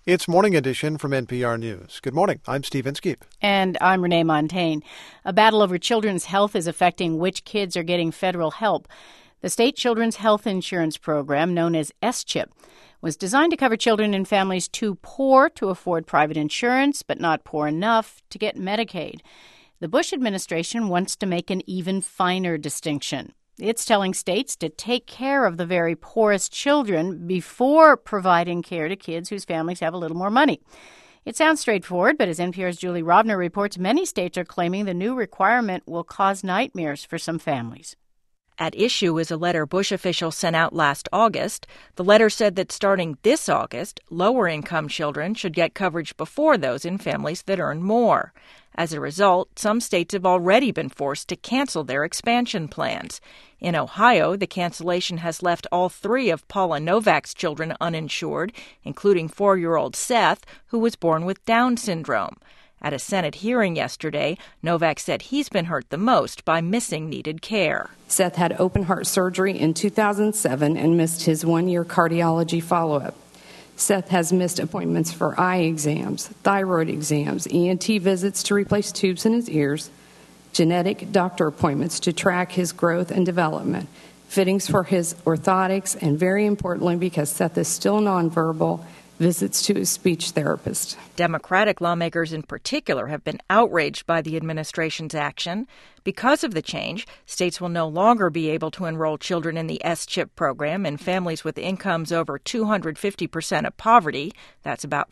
It's Morning Edition from NPR News. Good morning. I'm Steve Inskeep. And I'm Renee Montaigne. A battle over children's health is affecting which kids are getting federal help. The state children's health insurance program, known as S-CHIP, was designed to cover children in families too poor to afford private insurance, but not poor enough to get Medicaid. The Bush administration wants to make an even finer distinction. It's telling states to take care of the very poorest children before providing care to kids whose families have a little more money. It sounds straightforward, but as NPR's Julie Rovner reports, many states are claiming the new requirement will cause nightmares for some families. At issue is a letter Bush officials sent out last August. The letter said that starting this August, lower-income children should get coverage before those in families that earn more. As a result, some states have already been forced to cancel their expansion plans. In Ohio, the cancellation has left all three of Paula Novak's children uninsured, including 4-year-old Seth, who was born with Down syndrome. At a Senate hearing yesterday, Novak said he's been hurt the most by missing needed care. Seth had open heart surgery in 2007 and missed his 1-year cardiology follow-up. Seth has missed appointments for eye exams, thyroid exams, ENT visits to replace tubes in his ears, genetic doctor appointments to track his growth and development, fittings for his orthotics, and very importantly, because Seth is still nonverbal, visits to his speech therapist. Democratic lawmakers in particular have been outraged by the administration's action. Because of the change, states will no longer be able to enroll children in the S-CHIP program in families with incomes over 250% of poverty. That's about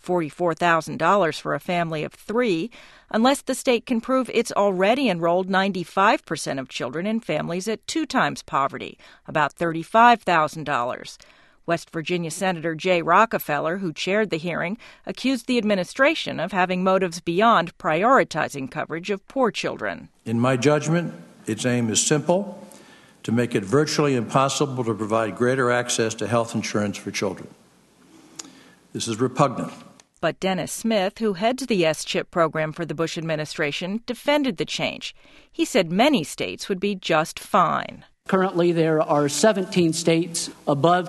$44,000 for a family of 3, unless the state can prove it's already enrolled 95% of children in families at 2 times poverty, about $35,000. West Virginia Senator Jay Rockefeller, who chaired the hearing, accused the administration of having motives beyond prioritizing coverage of poor children. In my judgment, its aim is simple: to make it virtually impossible to provide greater access to health insurance for children. This is repugnant. But Dennis Smith, who heads the S-CHIP program for the Bush administration, defended the change. He said many states would be just fine. Currently, there are 17 states above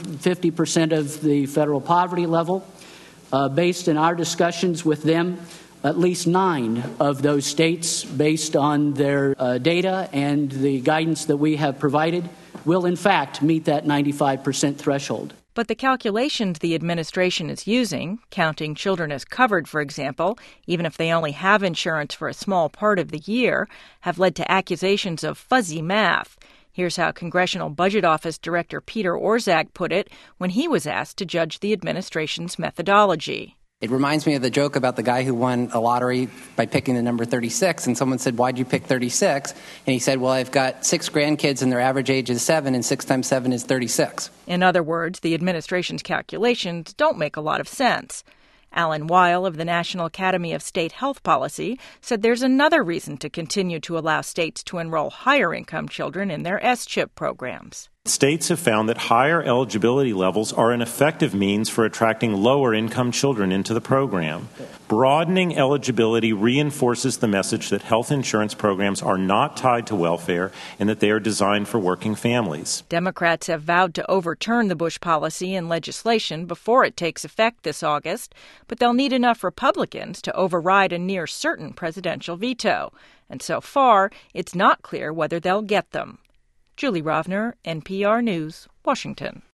250% of the federal poverty level. Based on our discussions with them, at least 9 of those states, based on their data and the guidance that we have provided, will in fact meet that 95% threshold. But the calculations the administration is using, counting children as covered, for example, even if they only have insurance for a small part of the year, have led to accusations of fuzzy math. Here's how Congressional Budget Office Director Peter Orszag put it when he was asked to judge the administration's methodology. It reminds me of the joke about the guy who won a lottery by picking the number 36, and someone said, "Why'd you pick 36?" And he said, "Well, I've got 6 grandkids and their average age is 7, and 6 times 7 is 36. In other words, the administration's calculations don't make a lot of sense. Alan Weil of the National Academy of State Health Policy said there's another reason to continue to allow states to enroll higher-income children in their S-CHIP programs. States have found that higher eligibility levels are an effective means for attracting lower-income children into the program. Broadening eligibility reinforces the message that health insurance programs are not tied to welfare and that they are designed for working families. Democrats have vowed to overturn the Bush policy in legislation before it takes effect this August, but they'll need enough Republicans to override a near certain presidential veto. And so far, it's not clear whether they'll get them. Julie Rovner, NPR News, Washington.